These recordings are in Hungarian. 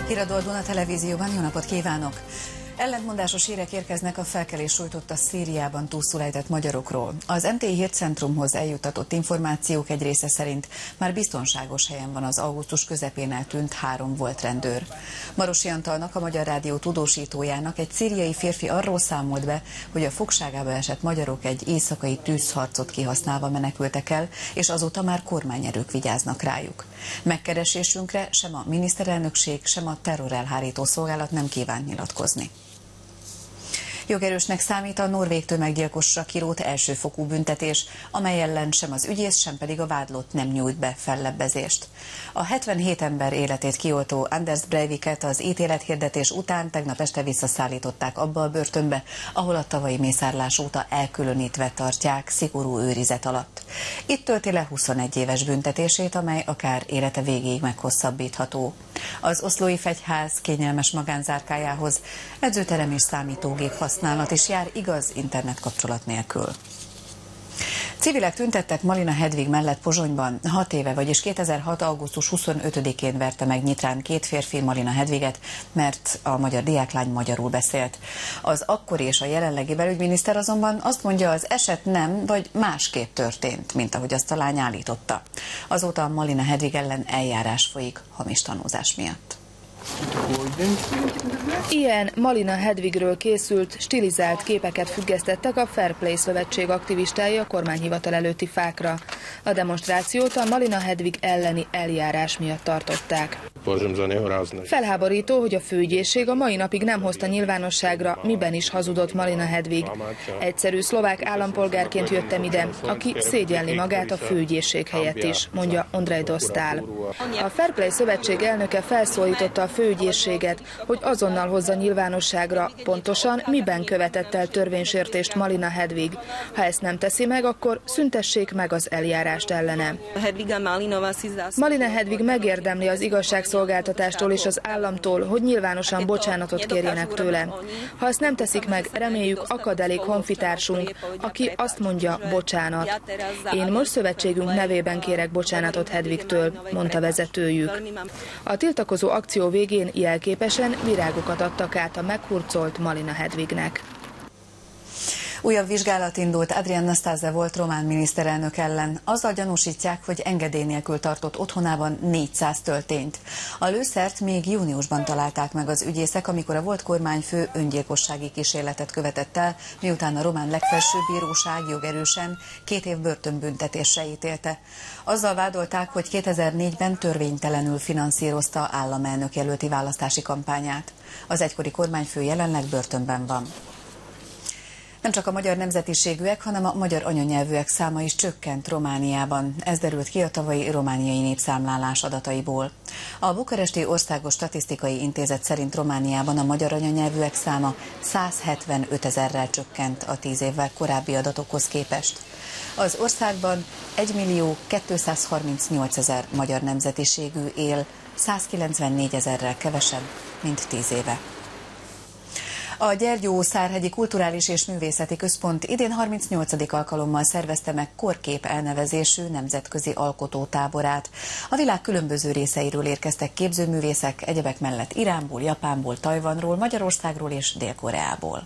Híradó a Duna Televízióban, jó napot kívánok! Ellentmondásos hírek érkeznek a felkelés sújtotta Szíriában túlszul ejtett magyarokról. Az MTI Hírcentrumhoz eljuttatott információk egy része szerint már biztonságos helyen van az augusztus közepén eltűnt 3 volt rendőr. Marosi Antalnak, a Magyar Rádió tudósítójának egy szíriai férfi arról számolt be, hogy a fogságába esett magyarok egy éjszakai tűzharcot kihasználva menekültek el, és azóta már kormányerők vigyáznak rájuk. Megkeresésünkre sem a miniszterelnökség, sem a terrorelhárító szolgálat nem kívánt nyilatkozni. Jogerősnek számít a norvég tömeggyilkosra kirótt elsőfokú büntetés, amely ellen sem az ügyész, sem pedig a vádlott nem nyújt be fellebbezést. A 77 ember életét kioltó Anders Breiviket az ítélethirdetés után tegnap este visszaszállították abba a börtönbe, ahol a tavalyi mészárlás óta elkülönítve tartják szigorú őrizet alatt. Itt tölti le 21 éves büntetését, amely akár élete végéig meghosszabbítható. Az oszlói fegyház kényelmes magánzárkájához edzőterem és számítógép használat is jár, igaz, internetkapcsolat nélkül. Civilek tüntettek Malina Hedvig mellett Pozsonyban. 6 éve, vagyis 2006. augusztus 25-én verte meg Nyitrán 2 férfi Malina Hedviget, mert a magyar diáklány magyarul beszélt. Az akkori és a jelenlegi belügyminiszter azonban azt mondja, az eset nem, vagy másképp történt, mint ahogy azt a lány állította. Azóta Malina Hedvig ellen eljárás folyik hamis tanúzás miatt. Ilyen Malina Hedvigről készült, stilizált képeket függesztettek a Fair Play szövetség aktivistái a kormányhivatal előtti fákra. A demonstrációt a Malina Hedvig elleni eljárás miatt tartották. Felháborító, hogy a főügyészség a mai napig nem hozta nyilvánosságra, miben is hazudott Malina Hedvig. Egyszerű szlovák állampolgárként jöttem ide, aki szégyelli magát a főügyészség helyett is, mondja Ondrej Dostál. A Fair Play szövetség elnöke felszólította a főügyészséget, hogy azonnal hozza nyilvánosságra, pontosan miben követett el törvénysértést Malina Hedvig. Ha ezt nem teszi meg, akkor szüntessék meg az eljárást ellene. Malina Hedvig megérdemli az igazságszolgáltatástól és az államtól, hogy nyilvánosan bocsánatot kérjenek tőle. Ha ezt nem teszik meg, reméljük akad elég honfitársunk, aki azt mondja, bocsánat. Én most szövetségünk nevében kérek bocsánatot Hedvigtől, mondta vezetőjük. A tiltakozó akció végén jelképesen virágokat adtak át a meghurcolt Malina Hedvignek. Újabb vizsgálat indult Adrian Nastase volt román miniszterelnök ellen. Azzal gyanúsítják, hogy engedély nélkül tartott otthonában 400 töltényt. A lőszert még júniusban találták meg az ügyészek, amikor a volt kormányfő öngyilkossági kísérletet követett el, miután a román legfelsőbb bíróság jogerősen 2 év börtönbüntetésre ítélte. Azzal vádolták, hogy 2004-ben törvénytelenül finanszírozta államelnök jelölti választási kampányát. Az egykori kormányfő jelenleg börtönben van. Nem csak a magyar nemzetiségűek, hanem a magyar anyanyelvűek száma is csökkent Romániában. Ez derült ki a tavalyi romániai népszámlálás adataiból. A Bukaresti Országos Statisztikai Intézet szerint Romániában a magyar anyanyelvűek száma 175 000-rel csökkent a 10 évvel korábbi adatokhoz képest. Az országban 1.238.000 magyar nemzetiségű él, 194 000-rel kevesebb, mint 10 éve. A Gyergyó-Szárhegyi Kulturális és Művészeti Központ idén 38. alkalommal szervezte meg Korkép elnevezésű nemzetközi alkotótáborát. A világ különböző részeiről érkeztek képzőművészek, egyebek mellett Iránból, Japánból, Tajvanról, Magyarországról és Dél-Koreából.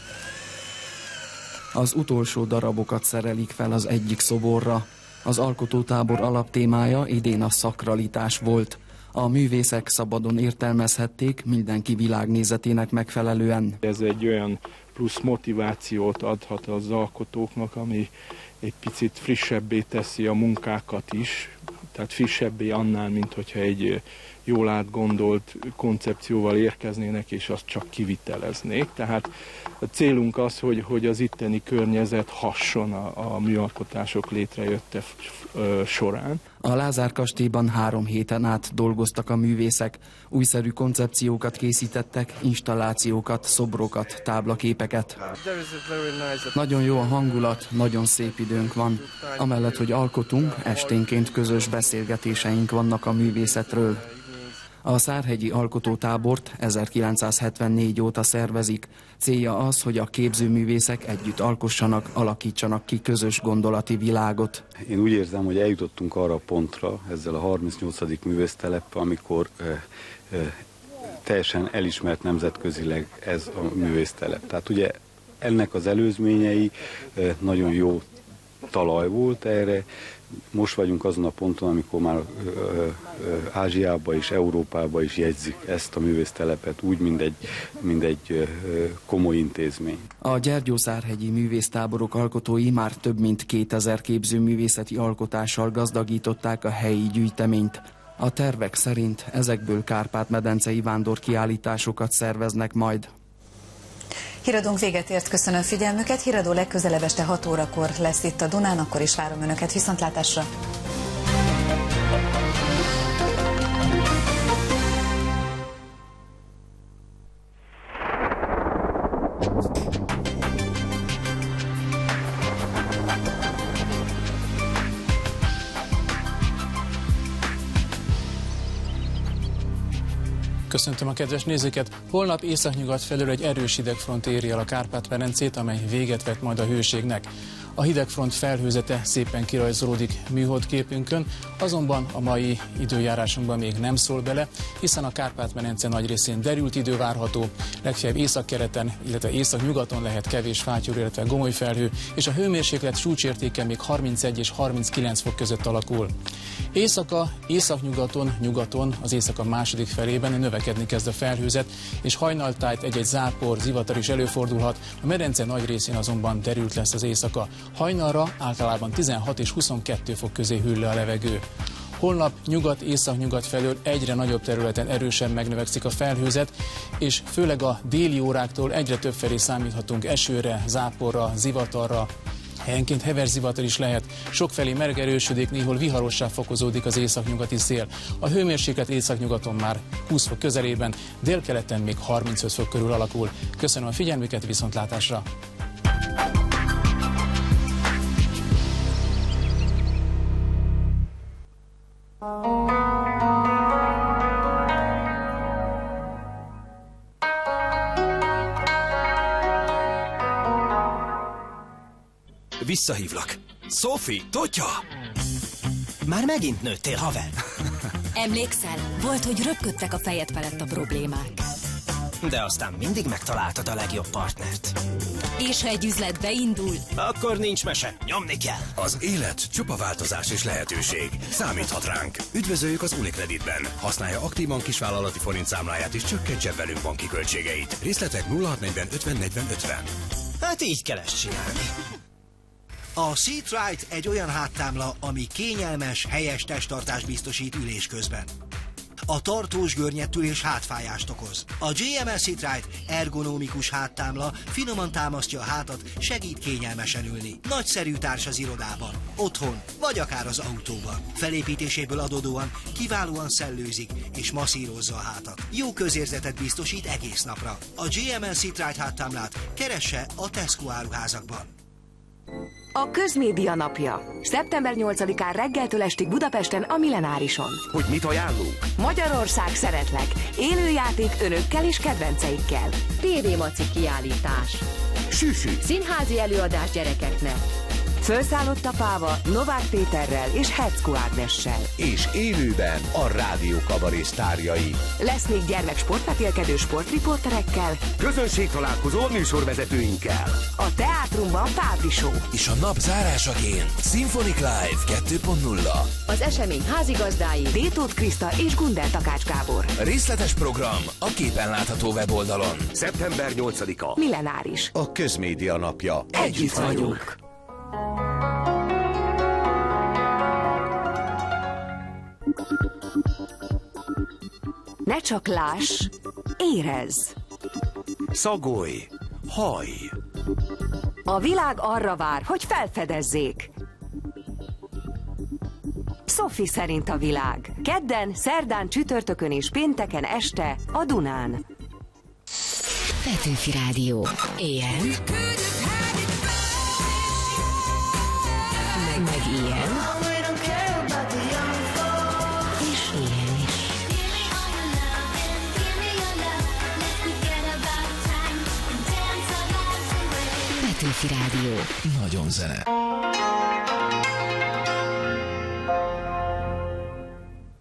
Az utolsó darabokat szerelik fel az egyik szoborra. Az alkotótábor alaptémája idén a szakralitás volt. A művészek szabadon értelmezhették, mindenki világnézetének megfelelően. Ez egy olyan plusz motivációt adhat az alkotóknak, ami egy picit frissebbé teszi a munkákat is, tehát frissebbé annál, mint hogyha egy jól átgondolt koncepcióval érkeznének, és azt csak kiviteleznék. Tehát a célunk az, hogy az itteni környezet hasson a műalkotások létrejötte során. A Lázár kastélyban 3 héten át dolgoztak a művészek, újszerű koncepciókat készítettek, installációkat, szobrokat, táblaképeket. Nagyon jó a hangulat, nagyon szép időnk van. Amellett, hogy alkotunk, esténként közös beszélgetéseink vannak a művészetről. A Szárhegyi Alkotótábort 1974 óta szervezik. Célja az, hogy a képzőművészek együtt alkossanak, alakítsanak ki közös gondolati világot. Én úgy érzem, hogy eljutottunk arra a pontra ezzel a 38. művészteleppel, amikor teljesen elismert nemzetközileg ez a művésztelep. Tehát ugye ennek az előzményei nagyon jó talaj volt erre. Most vagyunk azon a ponton, amikor már Ázsiába és Európába is jegyzik ezt a művésztelepet úgy, mint egy komoly intézmény. A Gyergyószárhegyi művésztáborok alkotói már több mint 2000 képzőművészeti alkotással gazdagították a helyi gyűjteményt. A tervek szerint ezekből kárpát-medencei vándorkiállításokat szerveznek majd. Híradónk véget ért, köszönöm figyelmüket. Híradó legközelebb este 6 órakor lesz itt a Dunán, akkor is várom Önöket, viszontlátásra! Köszöntöm a kedves nézőket! Holnap északnyugat felől egy erős hidegfront éri el a Kárpát-medencét, amely véget vet majd a hőségnek. A hidegfront felhőzete szépen kirajzolódik műholdképünkön, azonban a mai időjárásunkban még nem szól bele, hiszen a Kárpát-medence nagy részén derült idő várható, legfeljebb északkeleten, illetve északnyugaton lehet kevés fátyol, illetve gomoly felhő, és a hőmérséklet csúcsértéke még 31 és 39 fok között alakul. Éjszaka, északnyugaton, nyugaton, az éjszaka második felében növekedni kezd a felhőzet, és hajnaltájt egy-egy zápor, zivatar is előfordulhat, a medence nagy részén azonban derült lesz az éjszaka. Hajnalra általában 16 és 22 fok közé hűl le a levegő. Holnap nyugat-északnyugat felől egyre nagyobb területen erősen megnövekszik a felhőzet, és főleg a déli óráktól egyre több felé számíthatunk esőre, záporra, zivatarra. Helyenként heves zivatar is lehet, sokfelé megerősödik, néhol viharossá fokozódik az északnyugati szél. A hőmérséklet északnyugaton már 20 fok közelében, délkeleten még 35 fok körül alakul. Köszönöm a figyelmüket, viszontlátásra! Visszahívlak. Sophie, Totya! Már megint nőttél, haver. Emlékszel? Volt, hogy röpködtek a fejed felett a problémák. De aztán mindig megtaláltad a legjobb partnert. És ha egy üzlet beindul? Akkor nincs mese, nyomni kell. Az élet csupa változás és lehetőség. Számíthat ránk. Üdvözöljük az Unicreditben. Használja aktívan kisvállalati forint számláját és csökkentse velünk banki költségeit. Részletek 0640 50 40 50. Hát így kell ezt csinálni. A Seatright egy olyan háttámla, ami kényelmes, helyes testtartást biztosít ülés közben. A tartós görnyettül és hátfájást okoz. A GML Seatright ergonomikus háttámla finoman támasztja a hátat, segít kényelmesen ülni. Nagyszerű társ az irodában, otthon, vagy akár az autóban. Felépítéséből adódóan kiválóan szellőzik és masszírozza a hátat. Jó közérzetet biztosít egész napra. A GML Seatright háttámlát keresse a Tesco áruházakban. A Közmédia napja. Szeptember 8-án reggeltől estig Budapesten a Millenárison. Hogy mit ajánlunk? Magyarország szeretlek. Élőjáték önökkel és kedvenceikkel. TV Maci kiállítás. Süsü. Színházi előadás gyerekeknek. Fölszállott a páva Novák Péterrel és Hetzko Ágnessel. És élőben a rádió kabaré sztárjai. Lesz még gyermek sportvetélkedő sportriporterekkel. Közönségtalálkozó műsorvezetőinkkel. A teátrumban Fábri Show. És a nap zárásaként Symphonic Live 2.0. Az esemény házigazdái Détóth Kriszta és Gunder Takács Gábor. Részletes program a képen látható weboldalon. Szeptember 8-a. Millenáris. A Közmédia napja. Együtt vagyunk. Ne csak láss, érezz. Szagolj, hallj. A világ arra vár, hogy felfedezzék. Sophie szerint a világ. Kedden, szerdán, csütörtökön és pénteken este a Dunán. Petőfi Rádió. Ilyen. Meg ilyen. És ilyen is. Petőfi Rádió. Nagyon zene.